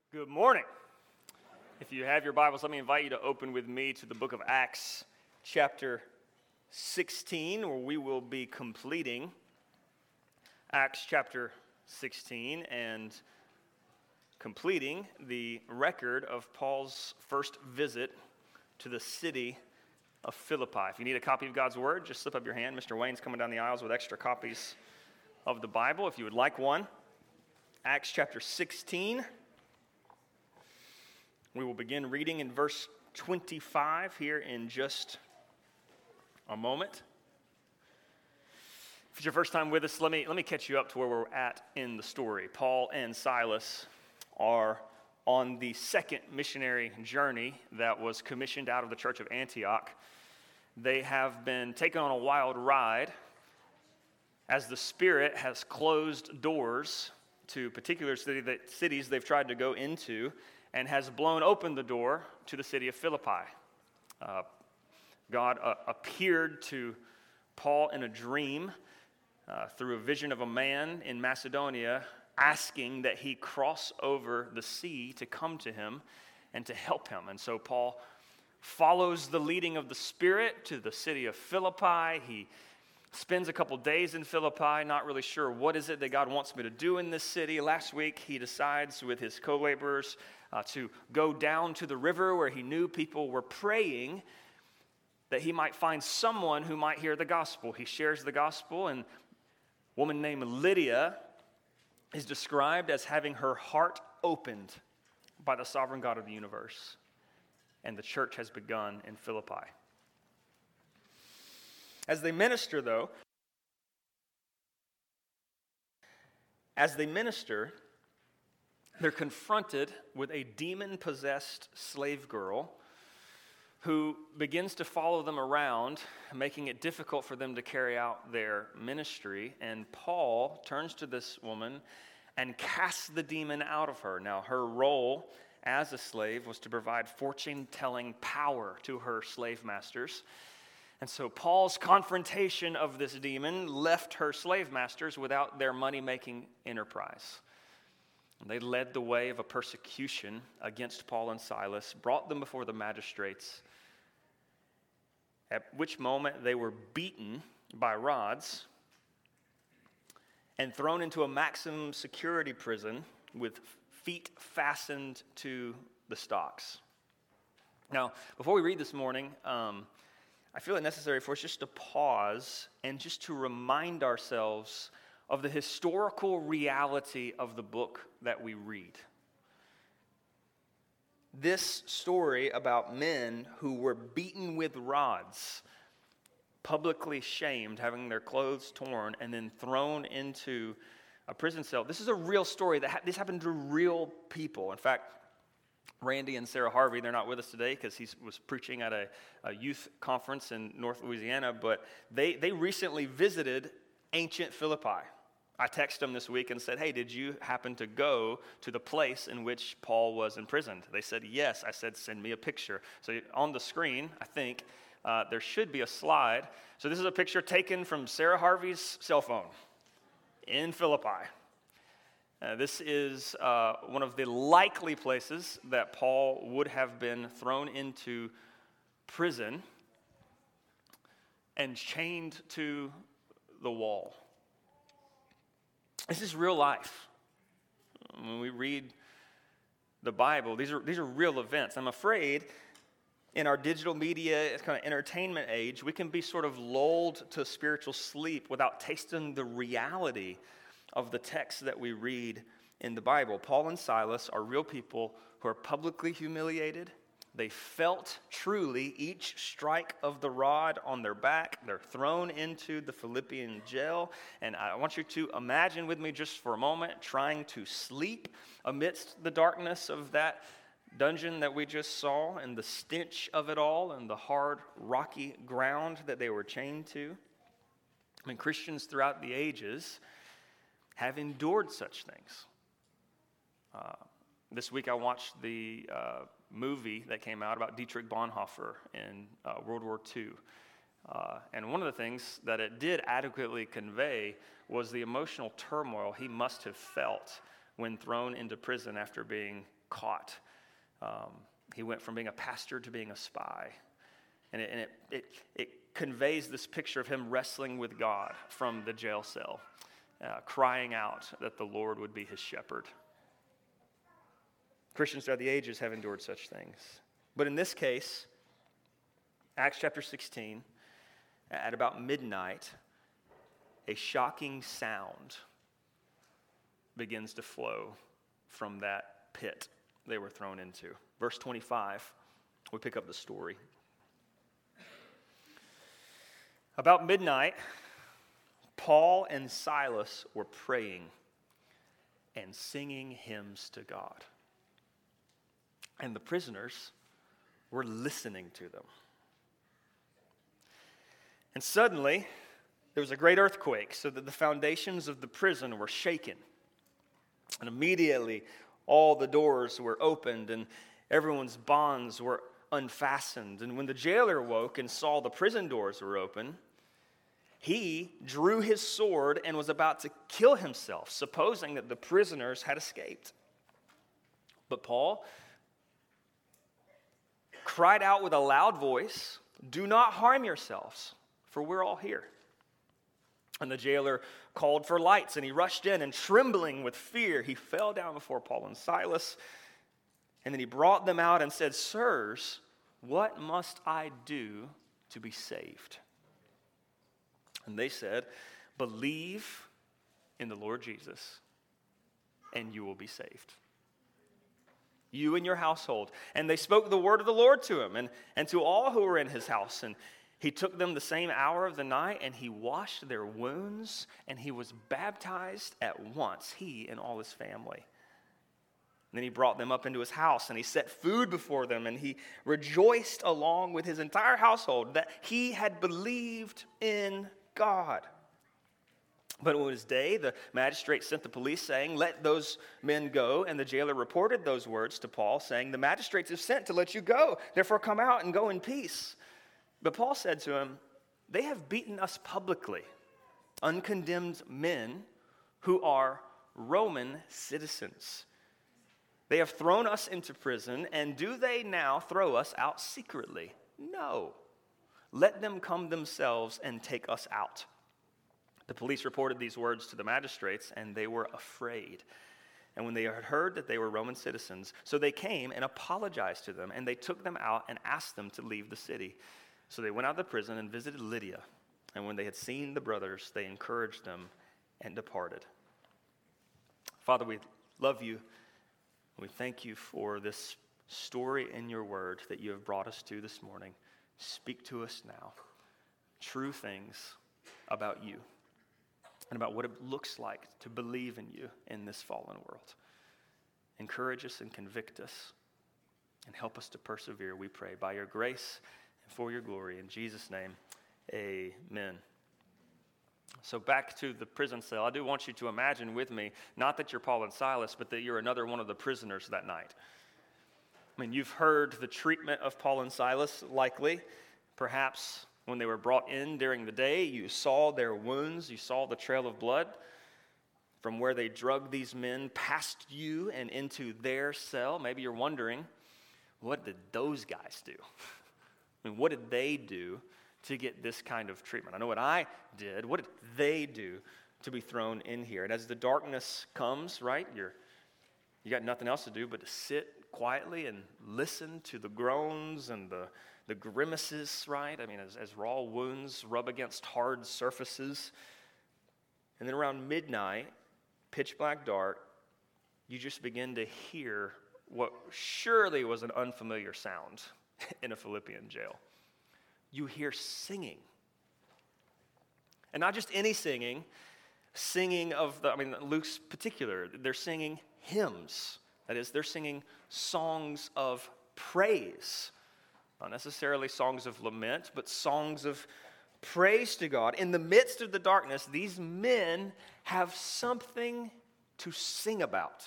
Good morning. If you have your Bibles, let me invite you to open with me to the book of Acts, chapter 16, where we will be completing Acts chapter 16 and completing the record of Paul's first visit to the city of Philippi. If you need a copy of God's Word, just slip up your hand. Mr. Wayne's coming down the aisles with extra copies of the Bible if you would like one. Acts chapter 16. We will begin reading in verse 25 here in just a moment. If it's your first time with us, let me catch you up to where we're at in the story. Paul and Silas are on the second missionary journey that was commissioned out of the church of Antioch. They have been taken on a wild ride as the Spirit has closed doors to particular cities they've tried to go into, and has blown open the door to the city of Philippi. God appeared to Paul in a dream through a vision of a man in Macedonia asking that he cross over the sea to come to him and to help him. And so Paul follows the leading of the Spirit to the city of Philippi. He spends a couple days in Philippi, not really sure what is it that God wants me to do in this city. Last week, he decides with his co-laborers to go down to the river where he knew people were praying that he might find someone who might hear the gospel. He shares the gospel, and a woman named Lydia is described as having her heart opened by the sovereign God of the universe. And the church has begun in Philippi. As they minister, they're confronted with a demon-possessed slave girl who begins to follow them around, making it difficult for them to carry out their ministry. And Paul turns to this woman and casts the demon out of her. Now, her role as a slave was to provide fortune-telling power to her slave masters. And so Paul's confrontation of this demon left her slave masters without their money-making enterprise. They led the way of a persecution against Paul and Silas, brought them before the magistrates, at which moment they were beaten by rods and thrown into a maximum security prison with feet fastened to the stocks. Now, before we read this morning, I feel it necessary for us just to pause and just to remind ourselves of the historical reality of the book that we read. This story about men who were beaten with rods, publicly shamed, having their clothes torn, and then thrown into a prison cell. This is a real story. This happened to real people. In fact, Randy and Sarah Harvey, they're not with us today because he was preaching at a youth conference in North Louisiana, but they recently visited ancient Philippi. I texted them this week and said, hey, did you happen to go to the place in which Paul was imprisoned? They said, yes. I said, send me a picture. So on the screen, I think, there should be a slide. So this is a picture taken from Sarah Harvey's cell phone in Philippi. This is one of the likely places that Paul would have been thrown into prison and chained to the wall. This is real life. When we read the Bible, these are real events. I'm afraid in our digital media kind of entertainment age, we can be sort of lulled to spiritual sleep without tasting the reality of the text that we read in the Bible. Paul and Silas are real people who are publicly humiliated. They felt truly each strike of the rod on their back. They're thrown into the Philippian jail. And I want you to imagine with me just for a moment trying to sleep amidst the darkness of that dungeon that we just saw and the stench of it all and the hard, rocky ground that they were chained to. I mean, Christians throughout the ages have endured such things. This week I watched the movie that came out about Dietrich Bonhoeffer in World War II. And one of the things that it did adequately convey was the emotional turmoil he must have felt when thrown into prison after being caught. He went from being a pastor to being a spy. And it conveys this picture of him wrestling with God from the jail cell, crying out that the Lord would be his shepherd. Christians throughout the ages have endured such things. But in this case, Acts chapter 16, at about midnight, a shocking sound begins to flow from that pit they were thrown into. Verse 25, we pick up the story. About midnight, Paul and Silas were praying and singing hymns to God. And the prisoners were listening to them. And suddenly, there was a great earthquake, so that the foundations of the prison were shaken. And immediately, all the doors were opened, and everyone's bonds were unfastened. And when the jailer woke and saw the prison doors were open, he drew his sword and was about to kill himself, supposing that the prisoners had escaped. But Paul cried out with a loud voice, "Do not harm yourselves, for we're all here." And the jailer called for lights, and he rushed in, and trembling with fear, he fell down before Paul and Silas. And then he brought them out and said, "Sirs, what must I do to be saved?" And they said, "Believe in the Lord Jesus, and you will be saved, you and your household." And they spoke the word of the Lord to him and to all who were in his house. And he took them the same hour of the night, and he washed their wounds, and he was baptized at once, he and all his family. And then he brought them up into his house, and he set food before them, and he rejoiced along with his entire household that he had believed in God. But when it was day, the magistrate sent the police, saying, "Let those men go." And the jailer reported those words to Paul, saying, "The magistrates have sent to let you go. Therefore come out and go in peace." But Paul said to him, "They have beaten us publicly, uncondemned men who are Roman citizens. They have thrown us into prison, and do they now throw us out secretly? No. Let them come themselves and take us out." The police reported these words to the magistrates, and they were afraid. And when they had heard that they were Roman citizens, so they came and apologized to them, and they took them out and asked them to leave the city. So they went out of the prison and visited Lydia. And when they had seen the brothers, they encouraged them and departed. Father, we love you. We thank you for this story in your word that you have brought us to this morning. Speak to us now. True things about you and about what it looks like to believe in you in this fallen world. Encourage us and convict us and help us to persevere, we pray, by your grace and for your glory. In Jesus' name, amen. So back to the prison cell. I do want you to imagine with me, not that you're Paul and Silas, but that you're another one of the prisoners that night. I mean, you've heard the treatment of Paul and Silas, likely. Perhaps when they were brought in during the day, you saw their wounds, you saw the trail of blood from where they drugged these men past you and into their cell. Maybe you're wondering, what did those guys do? I mean, what did they do to get this kind of treatment? I know what I did. What did they do to be thrown in here? And as the darkness comes, right, you got nothing else to do but to sit quietly and listen to the groans and the grimaces, right? I mean, as raw wounds rub against hard surfaces. And then around midnight, pitch black dark, you just begin to hear what surely was an unfamiliar sound in a Philippian jail. You hear singing. And not just any singing of Luke's particular. They're singing hymns. That is, they're singing songs of praise. Not necessarily songs of lament, but songs of praise to God. In the midst of the darkness, these men have something to sing about.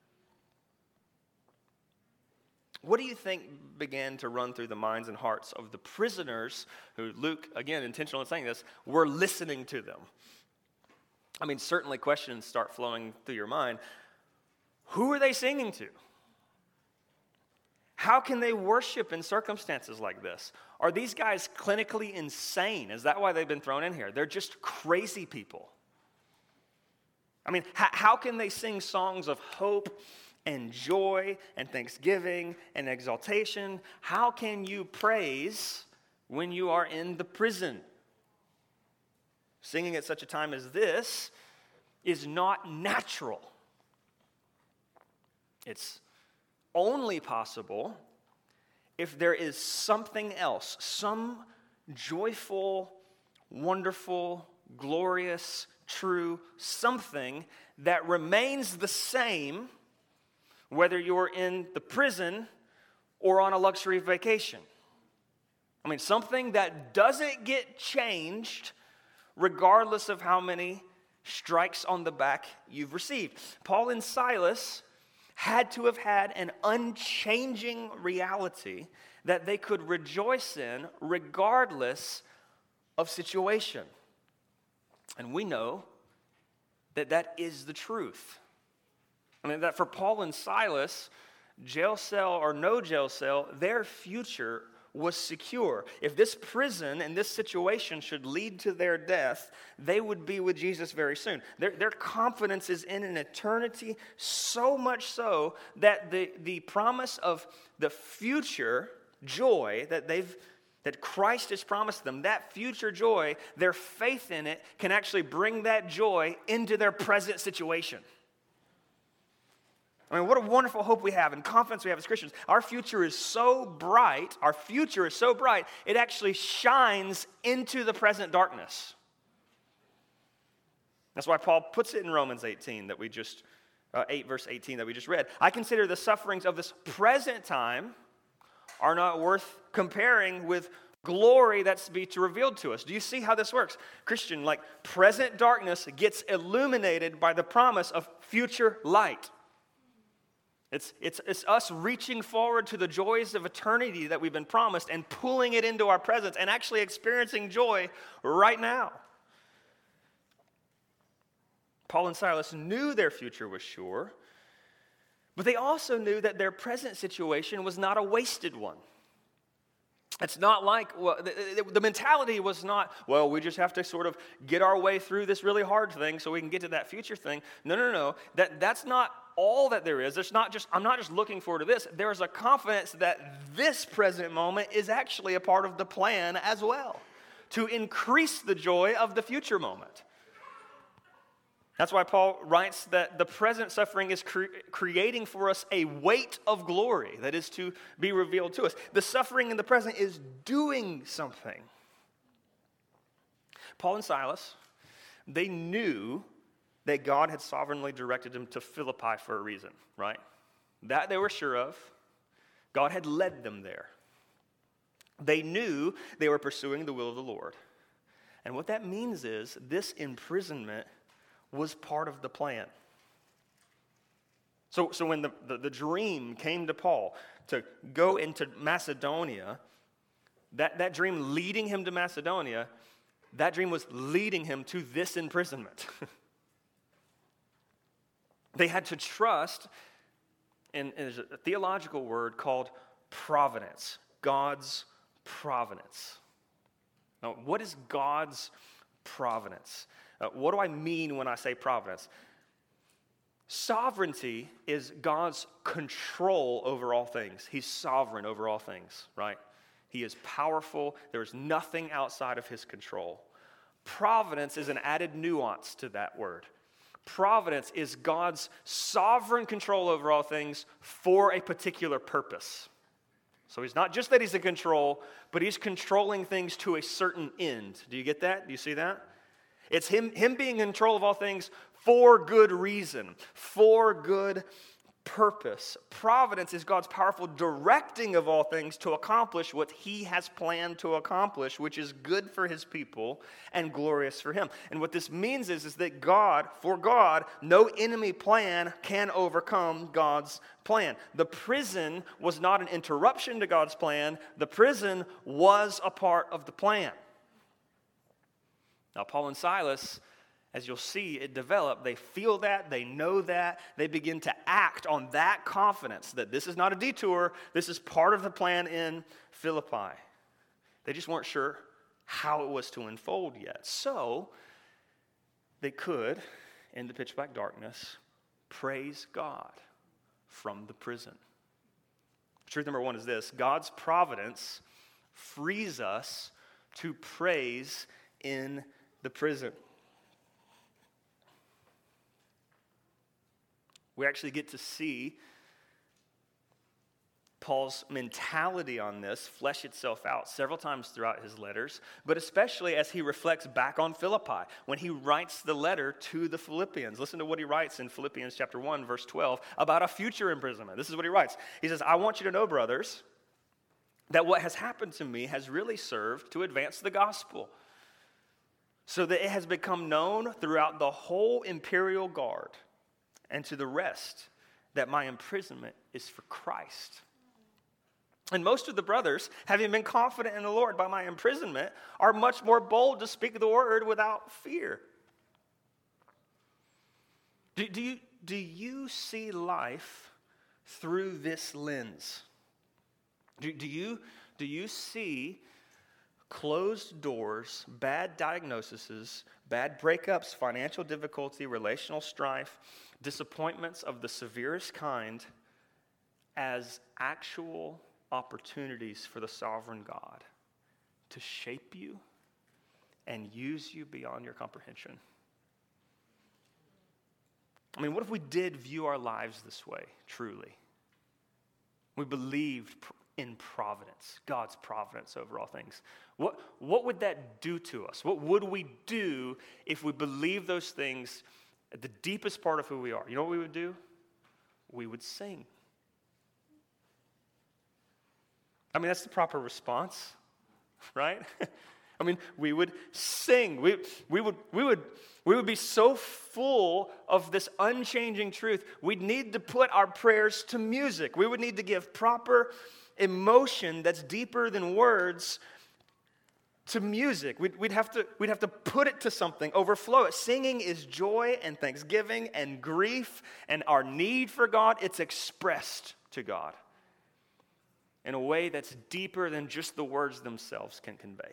What do you think began to run through the minds and hearts of the prisoners who Luke, again, intentional in saying this, were listening to them? I mean, certainly questions start flowing through your mind. Who are they singing to? How can they worship in circumstances like this? Are these guys clinically insane? Is that why they've been thrown in here? They're just crazy people. I mean, how can they sing songs of hope and joy and thanksgiving and exaltation? How can you praise when you are in the prison? Singing at such a time as this is not natural. It's only possible if there is something else, some joyful, wonderful, glorious, true something that remains the same whether you're in the prison or on a luxury vacation. I mean, something that doesn't get changed regardless of how many strikes on the back you've received. Paul and Silas had to have had an unchanging reality that they could rejoice in regardless of situation. And we know that that is the truth. I mean, that for Paul and Silas, jail cell or no jail cell, their future was secure. If this prison and this situation should lead to their death, they would be with Jesus very soon. Their confidence is in an eternity, so much so that the promise of the future joy that Christ has promised them, that future joy, their faith in it can actually bring that joy into their present situation. I mean, what a wonderful hope we have and confidence we have as Christians. Our future is so bright, it actually shines into the present darkness. That's why Paul puts it in Romans 18 that we just, 8 verse 18 that we just read. I consider the sufferings of this present time are not worth comparing with glory that's to be revealed to us. Do you see how this works? Christian, like present darkness gets illuminated by the promise of future light. It's us reaching forward to the joys of eternity that we've been promised and pulling it into our presence and actually experiencing joy right now. Paul and Silas knew their future was sure, but they also knew that their present situation was not a wasted one. It's not like, well, the mentality was not, well, we just have to sort of get our way through this really hard thing so we can get to that future thing. No. That's not all that there is. I'm not just looking forward to this. There's a confidence that this present moment is actually a part of the plan as well, to increase the joy of the future moment. That's why Paul writes that the present suffering is creating for us a weight of glory that is to be revealed to us. The suffering in the present is doing something. Paul and Silas, they knew that God had sovereignly directed them to Philippi for a reason, right? That they were sure of. God had led them there. They knew they were pursuing the will of the Lord. And what that means is this imprisonment was part of the plan. So when the dream came to Paul to go into Macedonia, that dream leading him to Macedonia, that dream was leading him to this imprisonment. They had to trust, and there's a theological word called providence, God's providence. Now, what is God's providence? What do I mean when I say providence? Sovereignty is God's control over all things. He's sovereign over all things, right? He is powerful. There's nothing outside of his control. Providence is an added nuance to that word. Providence is God's sovereign control over all things for a particular purpose. So it's not just that he's in control, but he's controlling things to a certain end. Do you get that? Do you see that? It's him being in control of all things for good reason, for good purpose. Providence is God's powerful directing of all things to accomplish what he has planned to accomplish, which is good for his people and glorious for him. And what this means is that for God, no enemy plan can overcome God's plan. The prison was not an interruption to God's plan. The prison was a part of the plan. Now, Paul and Silas, as you'll see it develop, they feel that, they know that, they begin to act on that confidence that this is not a detour, this is part of the plan in Philippi. They just weren't sure how it was to unfold yet. So they could, in the pitch black darkness, praise God from the prison. Truth number one is this: God's providence frees us to praise in the prison. We actually get to see Paul's mentality on this flesh itself out several times throughout his letters, but especially as he reflects back on Philippi, when he writes the letter to the Philippians. Listen to what he writes in Philippians chapter 1, verse 12, about a future imprisonment. This is what he writes. He says, I want you to know, brothers, that what has happened to me has really served to advance the gospel, so that it has become known throughout the whole imperial guard and to the rest that my imprisonment is for Christ. And most of the brothers, having been confident in the Lord by my imprisonment, are much more bold to speak the word without fear. Do you see life through this lens? Do you see closed doors, bad diagnoses, bad breakups, financial difficulty, relational strife, disappointments of the severest kind as actual opportunities for the sovereign God to shape you and use you beyond your comprehension? I mean, what if we did view our lives this way, truly? We believed in providence, God's providence over all things. What would that do to us? What would we do if we believed those things at the deepest part of who we are? You know what we would do? We would sing. I mean, that's the proper response, right? I mean, we would sing. We would be so full of this unchanging truth. We'd need to put our prayers to music. We would need to give proper emotion that's deeper than words to music. We'd have to put it to something, overflow it. Singing is joy and thanksgiving and grief and our need for God. It's expressed to God in a way that's deeper than just the words themselves can convey.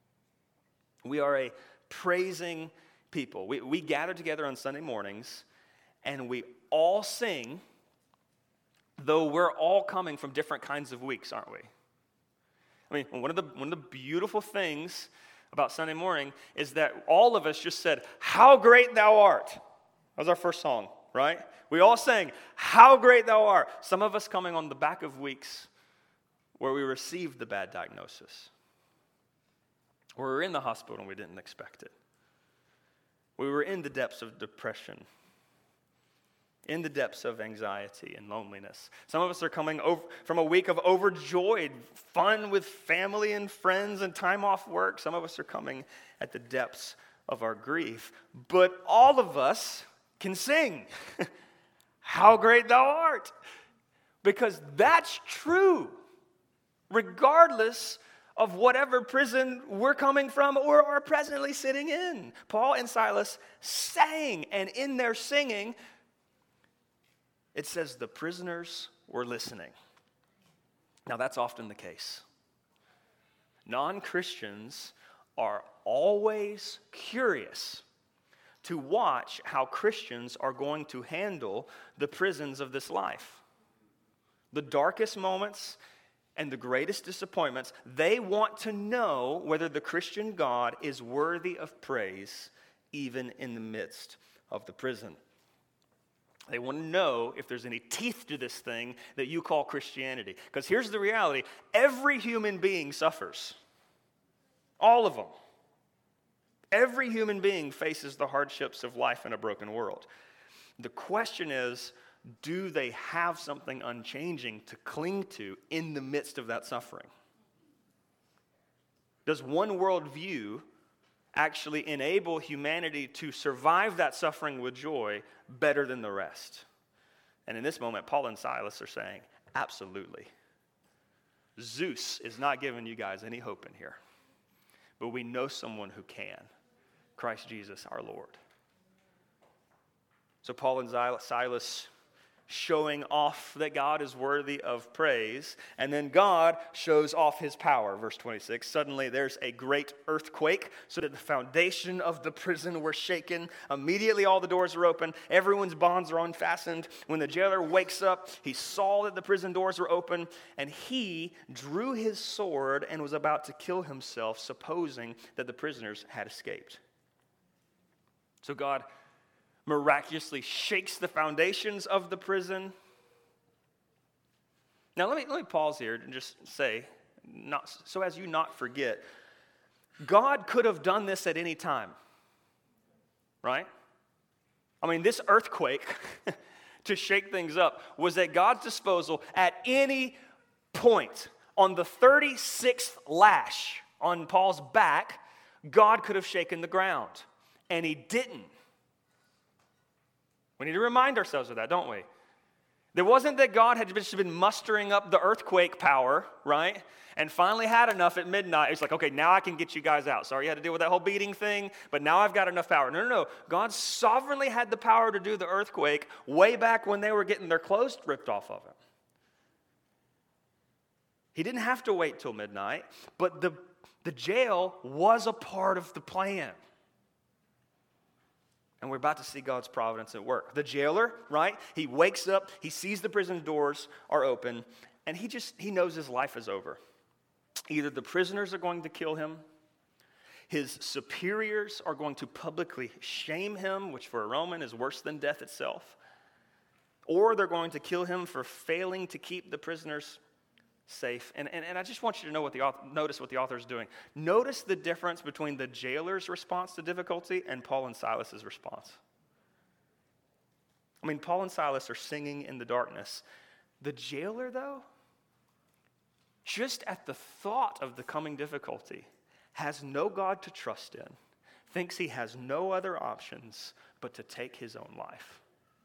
We are a praising people. We gather together on Sunday mornings and we all sing, though we're all coming from different kinds of weeks, aren't we? I mean, one of the beautiful things about Sunday morning is that all of us just said, "How great thou art." That was our first song, right? We all sang, "How great thou art." Some of us coming on the back of weeks where we received the bad diagnosis, where we were in the hospital and we didn't expect it. We were in the depths of depression, in the depths of anxiety and loneliness. Some of us are coming over from a week of overjoyed fun with family and friends and time off work. Some of us are coming at the depths of our grief. But all of us can sing, "How great thou art," because that's true, regardless of whatever prison we're coming from or are presently sitting in. Paul and Silas sang, and in their singing, it says the prisoners were listening. Now, that's often the case. Non-Christians are always curious to watch how Christians are going to handle the prisons of this life. The darkest moments and the greatest disappointments, they want to know whether the Christian God is worthy of praise even in the midst of the prison. They want to know if there's any teeth to this thing that you call Christianity. Because here's the reality: every human being suffers. All of them. Every human being faces the hardships of life in a broken world. The question is, do they have something unchanging to cling to in the midst of that suffering? Does one worldview actually enable humanity to survive that suffering with joy better than the rest? And in this moment, Paul and Silas are saying, absolutely. Zeus is not giving you guys any hope in here. But we know someone who can. Christ Jesus, our Lord. So Paul and Silas showing off that God is worthy of praise. And then God shows off his power. Verse 26, suddenly there's a great earthquake, so that the foundation of the prison were shaken. Immediately all the doors are open. Everyone's bonds are unfastened. When the jailer wakes up, he saw that the prison doors were open, and he drew his sword and was about to kill himself, supposing that the prisoners had escaped. So God miraculously shakes the foundations of the prison. Now let me pause here and just say, so as you not forget, God could have done this at any time, right? I mean, this earthquake to shake things up was at God's disposal at any point. On the 36th lash on Paul's back, God could have shaken the ground, and he didn't. We need to remind ourselves of that, don't we? There wasn't that God had just been mustering up the earthquake power, right? And finally had enough at midnight. It's like, okay, now I can get you guys out. Sorry you had to deal with that whole beating thing, but now I've got enough power. No. God sovereignly had the power to do the earthquake way back when they were getting their clothes ripped off of him. He didn't have to wait till midnight, but the jail was a part of the plan. And we're about to see God's providence at work. The jailer, right? He wakes up, he sees the prison doors are open, and he knows his life is over. Either the prisoners are going to kill him, his superiors are going to publicly shame him, which for a Roman is worse than death itself, or they're going to kill him for failing to keep the prisoners safe. And I just want you to know notice what the author is doing. Notice the difference between the jailer's response to difficulty and Paul and Silas's response. I mean, Paul and Silas are singing in the darkness. The jailer, though, just at the thought of the coming difficulty, has no God to trust in, thinks he has no other options but to take his own life.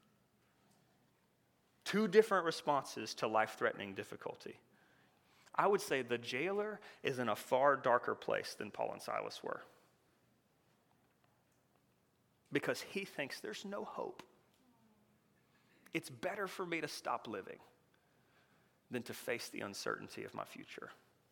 Two different responses to life-threatening difficulty. I would say the jailer is in a far darker place than Paul and Silas were, because he thinks there's no hope. It's better for me to stop living than to face the uncertainty of my future.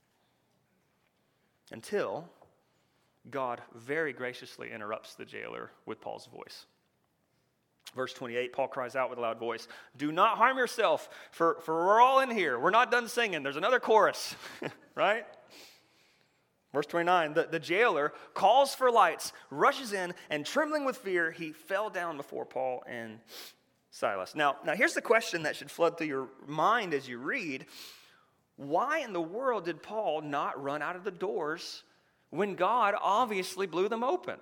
Until God very graciously interrupts the jailer with Paul's voice. Verse 28, Paul cries out with a loud voice, "Do not harm yourself, for we're all in here. We're not done singing. There's another chorus," right? Verse 29, the jailer calls for lights, rushes in, and trembling with fear, he fell down before Paul and Silas. Now here's the question that should flood through your mind as you read. Why in the world did Paul not run out of the doors when God obviously blew them open?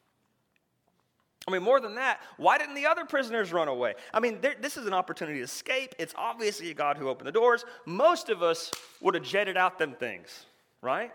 I mean, more than that, why didn't the other prisoners run away? I mean, this is an opportunity to escape. It's obviously God who opened the doors. Most of us would have jetted out them things, right?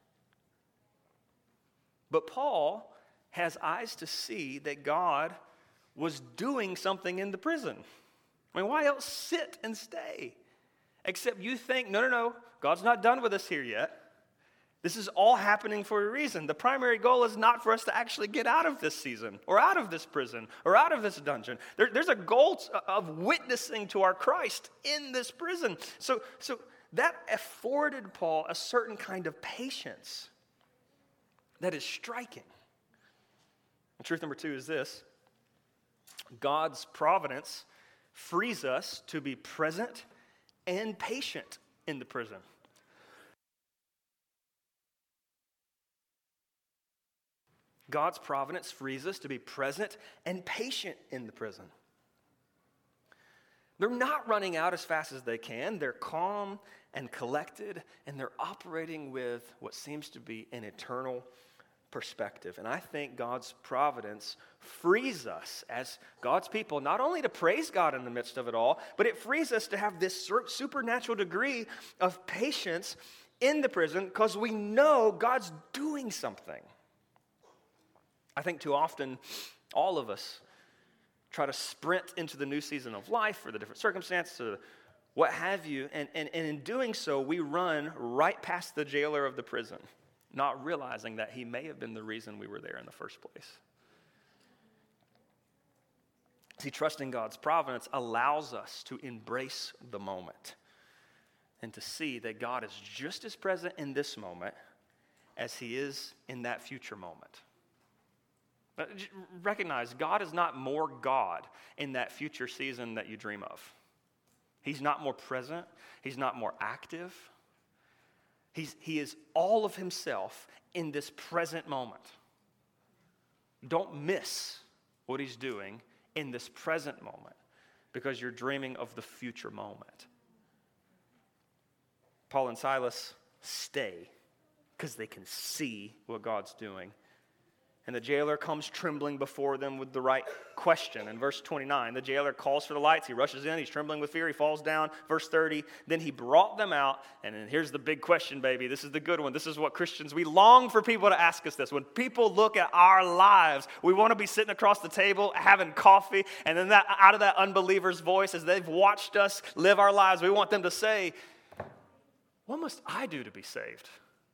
But Paul has eyes to see that God was doing something in the prison. I mean, why else sit and stay? Except you think, no, God's not done with us here yet. This is all happening for a reason. The primary goal is not for us to actually get out of this season or out of this prison or out of this dungeon. There's a goal of witnessing to our Christ in this prison. So that afforded Paul a certain kind of patience that is striking. And truth number two is this: God's providence frees us to be present and patient in the prison. God's providence frees us to be present and patient in the prison. They're not running out as fast as they can. They're calm and collected, and they're operating with what seems to be an eternal perspective. And I think God's providence frees us as God's people not only to praise God in the midst of it all, but it frees us to have this supernatural degree of patience in the prison because we know God's doing something. I think too often, all of us try to sprint into the new season of life or the different circumstances or what have you, and in doing so, we run right past the jailer of the prison, not realizing that he may have been the reason we were there in the first place. See, trusting God's providence allows us to embrace the moment and to see that God is just as present in this moment as he is in that future moment. Recognize God is not more God in that future season that you dream of. He's not more present. He's not more active. He is all of himself in this present moment. Don't miss what he's doing in this present moment because you're dreaming of the future moment. Paul and Silas stay because they can see what God's doing. And the jailer comes trembling before them with the right question. In verse 29, the jailer calls for the lights. He rushes in. He's trembling with fear. He falls down. Verse 30, then he brought them out. And then here's the big question, baby. This is the good one. This is what Christians, we long for people to ask us this. When people look at our lives, we want to be sitting across the table having coffee. And then out of that unbeliever's voice, as they've watched us live our lives, we want them to say, what must I do to be saved?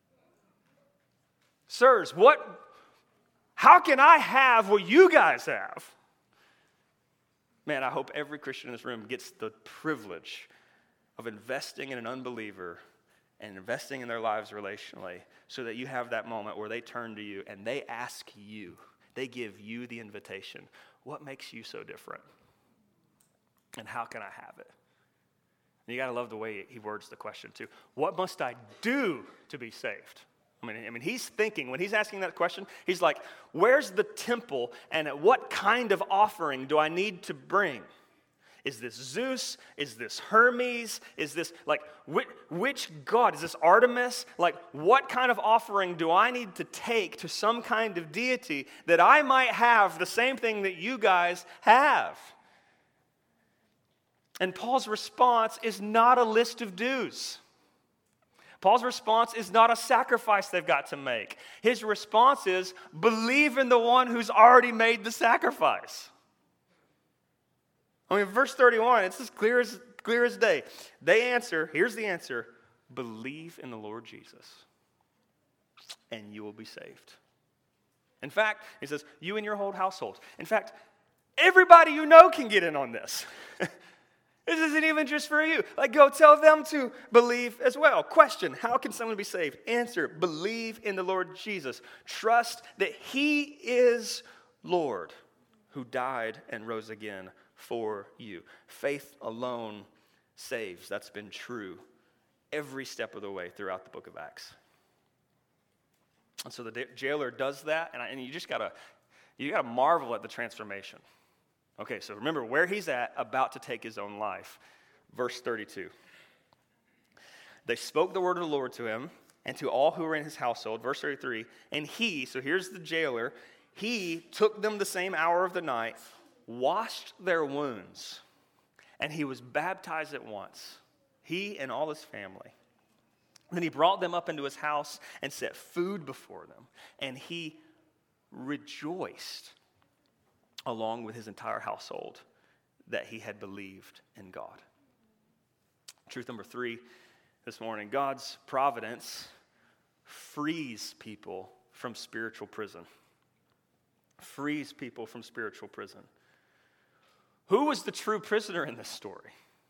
Sirs, how can I have what you guys have? Man, I hope every Christian in this room gets the privilege of investing in an unbeliever and investing in their lives relationally so that you have that moment where they turn to you and they ask you, they give you the invitation, what makes you so different? And how can I have it? And you got to love the way he words the question too. What must I do to be saved? I mean, he's thinking, when he's asking that question, he's like, where's the temple and what kind of offering do I need to bring? Is this Zeus? Is this Hermes? Is this, like, which god? Is this Artemis? Like, what kind of offering do I need to take to some kind of deity that I might have the same thing that you guys have? And Paul's response is not a list of dues. Paul's response is not a sacrifice they've got to make. His response is, believe in the one who's already made the sacrifice. I mean, verse 31, it's as clear as day. They answer, here's the answer, believe in the Lord Jesus, and you will be saved. In fact, he says, you and your whole household. In fact, everybody you know can get in on this. This isn't even just for you. Like, go tell them to believe as well. Question, how can someone be saved? Answer, believe in the Lord Jesus. Trust that he is Lord who died and rose again for you. Faith alone saves. That's been true every step of the way throughout the book of Acts. And so the jailer does that, and you just gotta marvel at the transformation. Okay, so remember where he's at, about to take his own life. Verse 32. They spoke the word of the Lord to him and to all who were in his household. Verse 33. And he, so here's the jailer, he took them the same hour of the night, washed their wounds, and he was baptized at once, he and all his family. Then he brought them up into his house and set food before them, and he rejoiced along with his entire household that he had believed in God. Truth number 3 this morning, God's providence frees people from spiritual prison. Frees people from spiritual prison. Who was the true prisoner in this story?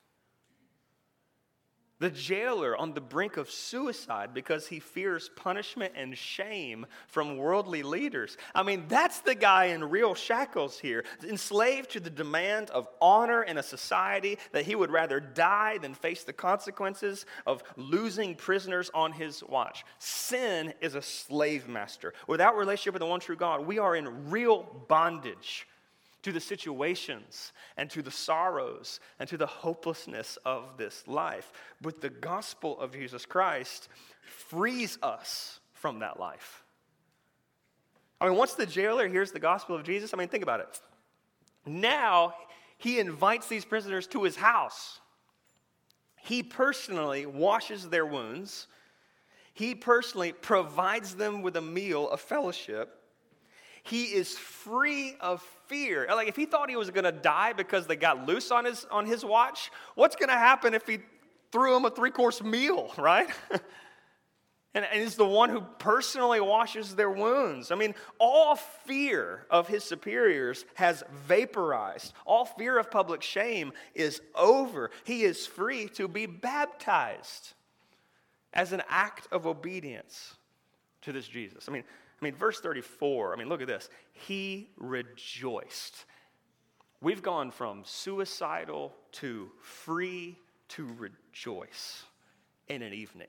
The jailer on the brink of suicide because he fears punishment and shame from worldly leaders. I mean, that's the guy in real shackles here, enslaved to the demand of honor in a society that he would rather die than face the consequences of losing prisoners on his watch. Sin is a slave master. Without relationship with the one true God, we are in real bondage to the situations and to the sorrows and to the hopelessness of this life. But the gospel of Jesus Christ frees us from that life. I mean, once the jailer hears the gospel of Jesus, I mean, think about it. Now, he invites these prisoners to his house. He personally washes their wounds. He personally provides them with a meal of fellowship. He is free of fear. Like, if he thought he was going to die because they got loose on his watch, what's going to happen if he threw him a 3-course meal, right? And it's the one who personally washes their wounds. I mean, all fear of his superiors has vaporized. All fear of public shame is over. He is free to be baptized as an act of obedience to this Jesus. I mean, verse 34, look at this. He rejoiced. We've gone from suicidal to free to rejoice in an evening.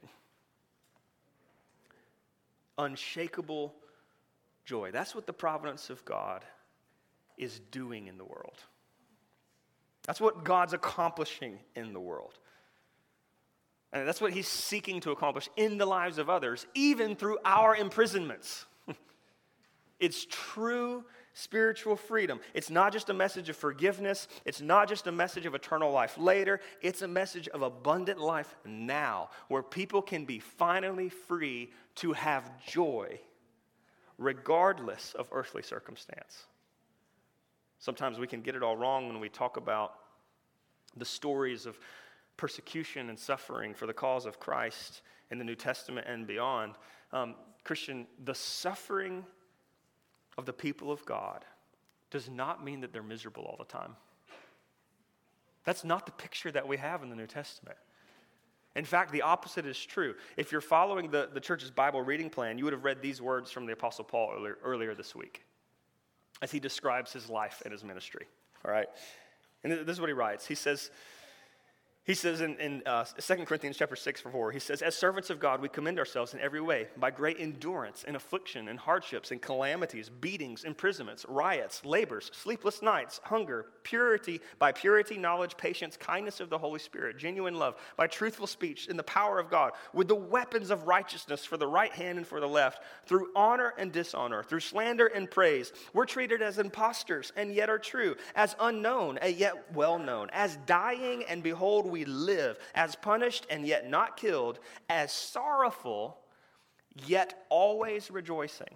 Unshakable joy. That's what the providence of God is doing in the world. That's what God's accomplishing in the world. And that's what he's seeking to accomplish in the lives of others, even through our imprisonments. It's true spiritual freedom. It's not just a message of forgiveness. It's not just a message of eternal life later. It's a message of abundant life now, where people can be finally free to have joy, regardless of earthly circumstance. Sometimes we can get it all wrong when we talk about the stories of persecution and suffering for the cause of Christ in the New Testament and beyond. Christian, the suffering of the people of God does not mean that they're miserable all the time. That's not the picture that we have in the New Testament. In fact, the opposite is true. If you're following the church's Bible reading plan, you would have read these words from the Apostle Paul earlier this week as he describes his life and his ministry. All right? And this is what he writes. He says in 2 Corinthians chapter 6, 4, he says, as servants of God, we commend ourselves in every way by great endurance in affliction and hardships and calamities, beatings, imprisonments, riots, labors, sleepless nights, hunger, by purity, knowledge, patience, kindness of the Holy Spirit, genuine love, by truthful speech in the power of God, with the weapons of righteousness for the right hand and for the left, through honor and dishonor, through slander and praise. We're treated as impostors and yet are true, as unknown and yet well known, as dying and behold, we live, as punished and yet not killed, as sorrowful yet always rejoicing,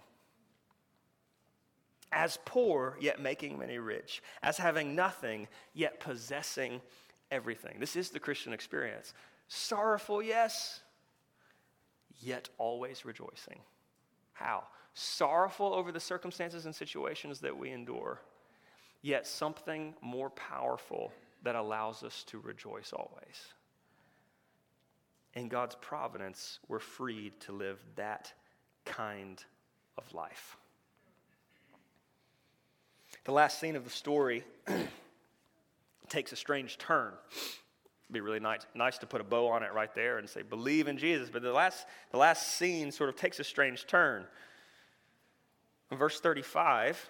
as poor yet making many rich, as having nothing yet possessing everything. This is the Christian experience. Sorrowful, yes, yet always rejoicing. How? Sorrowful over the circumstances and situations that we endure, yet something more powerful that allows us to rejoice always. In God's providence, we're freed to live that kind of life. The last scene of the story takes a strange turn. It'd be really nice to put a bow on it right there and say, believe in Jesus. But the last scene sort of takes a strange turn. In verse 35,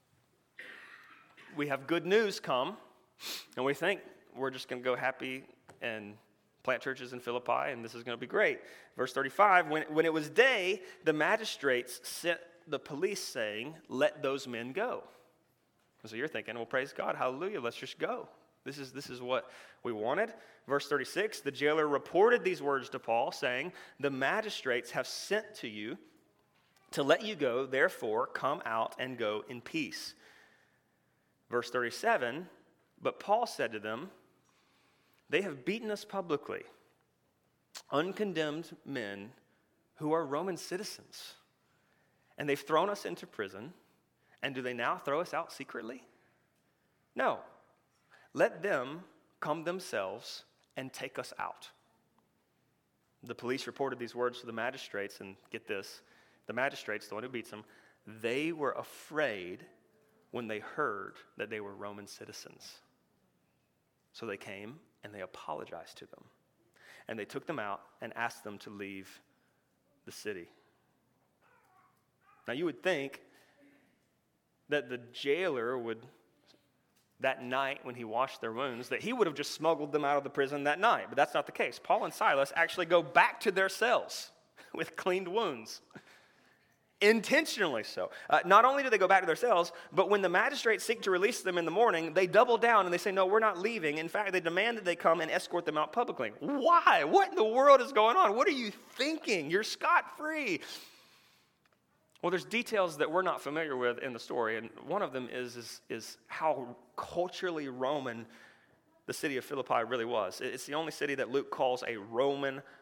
we have good news come. And we think we're just going to go happy and plant churches in Philippi, and this is going to be great. Verse 35, when it was day, the magistrates sent the police saying, let those men go. And so you're thinking, well, praise God, hallelujah, let's just go. This is what we wanted. Verse 36, the jailer reported these words to Paul, saying, the magistrates have sent to you to let you go, therefore come out and go in peace. Verse 37, but Paul said to them, they have beaten us publicly, uncondemned men who are Roman citizens, and they've thrown us into prison, and do they now throw us out secretly? No, let them come themselves and take us out. The police reported these words to the magistrates, and get this, the magistrates, the one who beats them, they were afraid when they heard that they were Roman citizens. So they came and they apologized to them. And they took them out and asked them to leave the city. Now you would think that the jailer would, that night when he washed their wounds, that he would have just smuggled them out of the prison that night. But that's not the case. Paul and Silas actually go back to their cells with cleaned wounds. Intentionally so. Not only do they go back to their cells, but when the magistrates seek to release them in the morning, they double down and they say, no, we're not leaving. In fact, they demand that they come and escort them out publicly. Why? What in the world is going on? What are you thinking? You're scot-free. Well, there's details that we're not familiar with in the story, and one of them is how culturally Roman the city of Philippi really was. It's the only city that Luke calls a Roman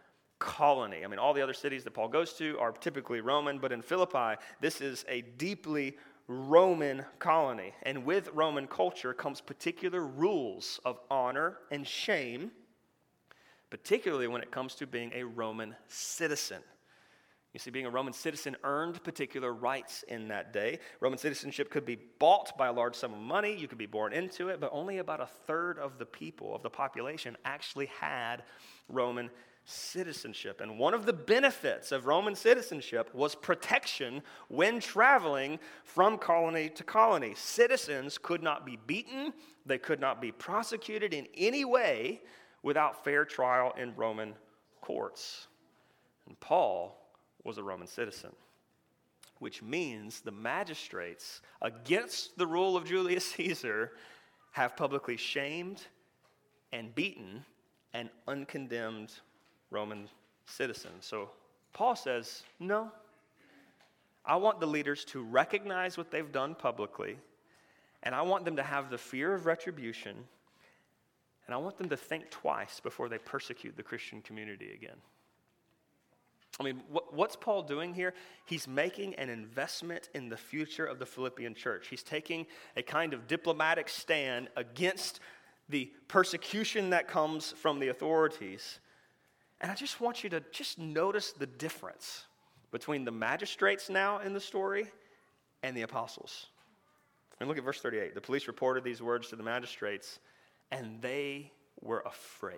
colony. I mean, all the other cities that Paul goes to are typically Roman, but in Philippi, this is a deeply Roman colony. And with Roman culture comes particular rules of honor and shame, particularly when it comes to being a Roman citizen. You see, being a Roman citizen earned particular rights in that day. Roman citizenship could be bought by a large sum of money. You could be born into it, but only about a third of the people, of the population, actually had Roman citizenship. And one of the benefits of Roman citizenship was protection when traveling from colony to colony. Citizens could not be beaten. They could not be prosecuted in any way without fair trial in Roman courts. And Paul was a Roman citizen, which means the magistrates, against the rule of Julius Caesar, have publicly shamed and beaten an uncondemned Roman citizen. So Paul says, no, I want the leaders to recognize what they've done publicly, and I want them to have the fear of retribution, and I want them to think twice before they persecute the Christian community again. I mean, what's Paul doing here? He's making an investment in the future of the Philippian church. He's taking a kind of diplomatic stand against the persecution that comes from the authorities. And I just want you to just notice the difference between the magistrates now in the story and the apostles. And look at verse 38. The police reported these words to the magistrates, and they were afraid.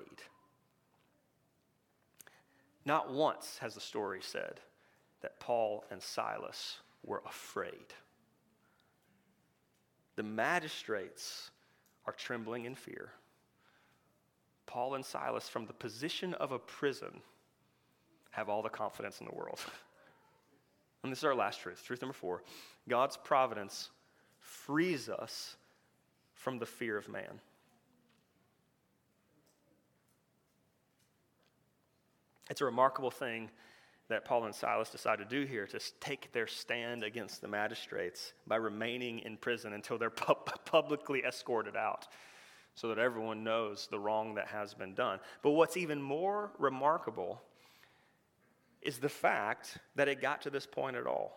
Not once has the story said that Paul and Silas were afraid. The magistrates are trembling in fear. Paul and Silas, from the position of a prison, have all the confidence in the world. And this is our last truth. Truth number 4. God's providence frees us from the fear of man. It's a remarkable thing that Paul and Silas decide to do here, to take their stand against the magistrates by remaining in prison until they're publicly escorted out so that everyone knows the wrong that has been done. But what's even more remarkable is the fact that it got to this point at all.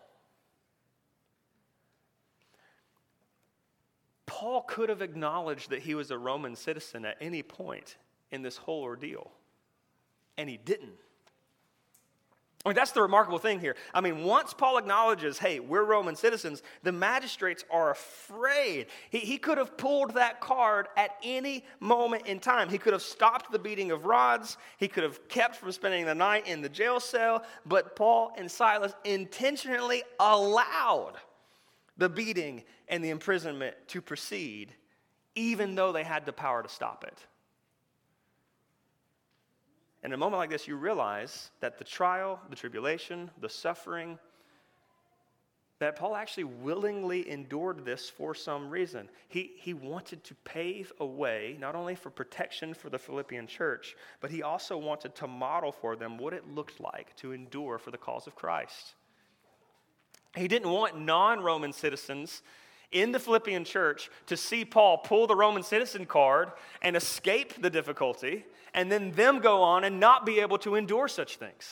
Paul could have acknowledged that he was a Roman citizen at any point in this whole ordeal. And he didn't. I mean, that's the remarkable thing here. I mean, once Paul acknowledges, hey, we're Roman citizens, the magistrates are afraid. He could have pulled that card at any moment in time. He could have stopped the beating of rods. He could have kept from spending the night in the jail cell. But Paul and Silas intentionally allowed the beating and the imprisonment to proceed, even though they had the power to stop it. In a moment like this, you realize that the trial, the tribulation, the suffering, that Paul actually willingly endured this for some reason. He wanted to pave a way, not only for protection for the Philippian church, but he also wanted to model for them what it looked like to endure for the cause of Christ. He didn't want non-Roman citizens in the Philippian church to see Paul pull the Roman citizen card and escape the difficulty, and then them go on and not be able to endure such things.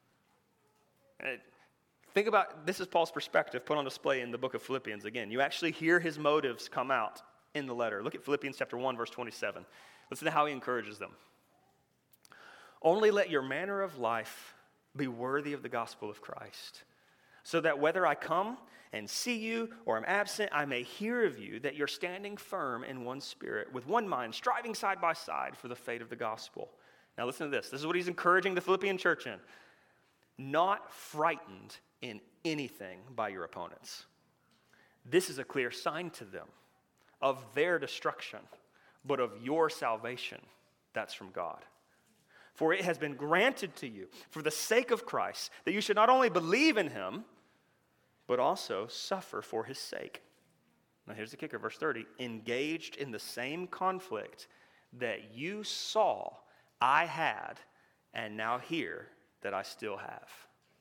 Think about, this is Paul's perspective put on display in the book of Philippians. Again, you actually hear his motives come out in the letter. Look at Philippians chapter 1, verse 27. Listen to how he encourages them. Only let your manner of life be worthy of the gospel of Christ, so that whether I come and see you or am absent, I may hear of you that you're standing firm in one spirit, with one mind, striving side by side for the faith of the gospel. Now listen to this. This is what he's encouraging the Philippian church in. Not frightened in anything by your opponents. This is a clear sign to them of their destruction, but of your salvation that's from God. For it has been granted to you, for the sake of Christ, that you should not only believe in him, but also suffer for his sake. Now here's the kicker, verse 30. Engaged in the same conflict that you saw I had, and now hear that I still have.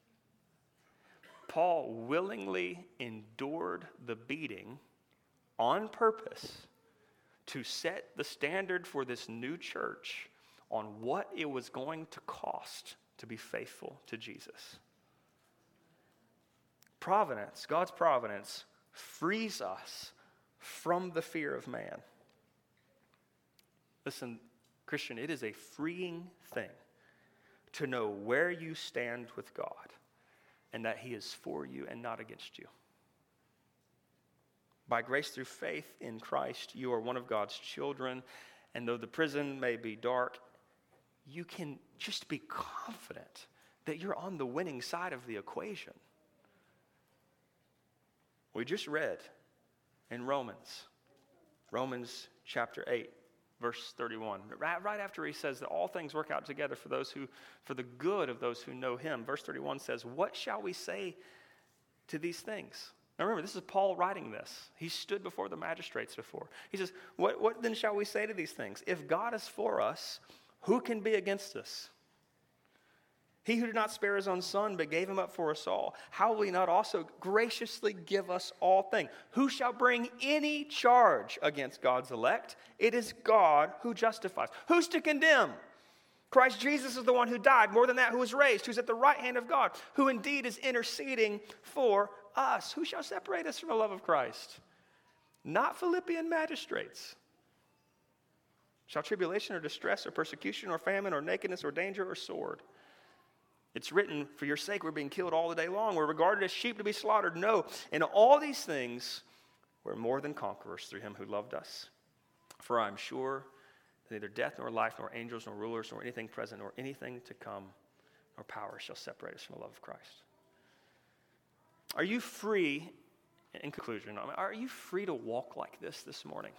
Paul willingly endured the beating on purpose to set the standard for this new church on what it was going to cost to be faithful to Jesus. Providence, God's providence, frees us from the fear of man. Listen, Christian, it is a freeing thing to know where you stand with God and that He is for you and not against you. By grace through faith in Christ, you are one of God's children, and though the prison may be dark, you can just be confident that you're on the winning side of the equation. We just read in Romans chapter 8, verse 31, right after he says that all things work out together for the good of those who know Him. Verse 31 says, "What shall we say to these things?" Now remember, this is Paul writing this. He stood before the magistrates before. He says, what then shall we say to these things? If God is for us, who can be against us? He who did not spare His own Son, but gave Him up for us all, how will He not also graciously give us all things? Who shall bring any charge against God's elect? It is God who justifies. Who's to condemn? Christ Jesus is the one who died, more than that, who was raised, who's at the right hand of God, who indeed is interceding for us. Who shall separate us from the love of Christ? Not Philippian magistrates. Shall tribulation or distress or persecution or famine or nakedness or danger or sword? It's written, for your sake we're being killed all the day long. We're regarded as sheep to be slaughtered. No, in all these things we're more than conquerors through Him who loved us. For I am sure that neither death nor life nor angels nor rulers nor anything present nor anything to come nor power shall separate us from the love of Christ. Are you free, in conclusion, are you free to walk like this morning?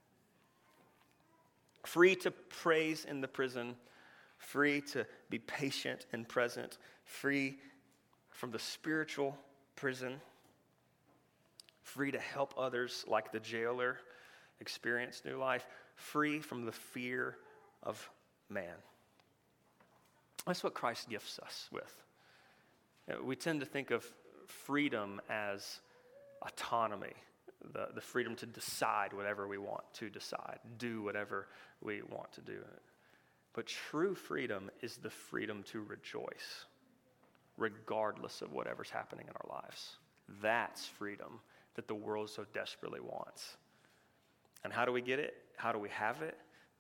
Free to praise in the prison, free to be patient and present, free from the spiritual prison, free to help others like the jailer experience new life, free from the fear of man. That's what Christ gifts us with. We tend to think of freedom as autonomy, the freedom to decide whatever we want to decide, do whatever we want to do. But true freedom is the freedom to rejoice, regardless of whatever's happening in our lives. That's freedom that the world so desperately wants. And how do we get it? How do we have it?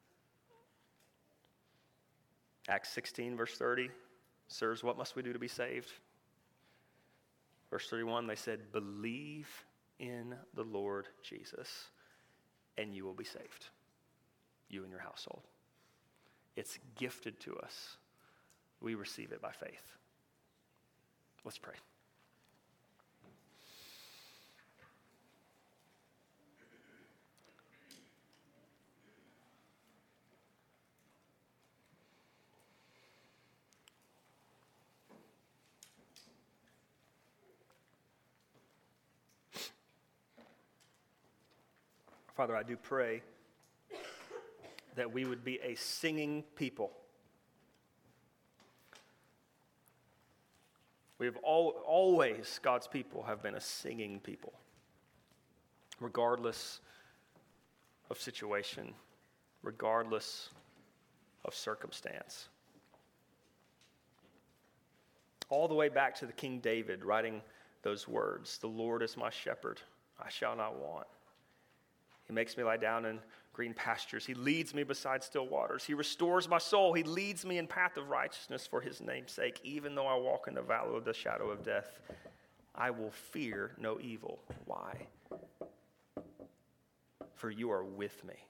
Acts 16, verse 30, sirs, what must we do to be saved? Verse 31, they said, believe in the Lord Jesus, and you will be saved, you and your household. It's gifted to us. We receive it by faith. Let's pray. Father, I do pray that we would be a singing people. We have always, God's people, have been a singing people, regardless of situation, regardless of circumstance. All the way back to the King David writing those words, the Lord is my shepherd, I shall not want. He makes me lie down in green pastures. He leads me beside still waters. He restores my soul. He leads me in path of righteousness for his name's sake. Even though I walk in the valley of the shadow of death, I will fear no evil. Why? For you are with me.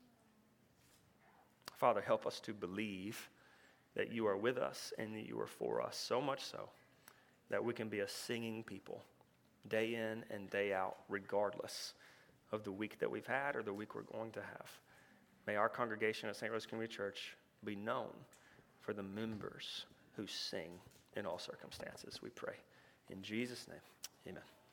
Father, help us to believe that you are with us and that you are for us, so much so that we can be a singing people day in and day out, regardless of the week that we've had or the week we're going to have. May our congregation at St. Rose Community Church be known for the members who sing in all circumstances, we pray. In Jesus' name, amen.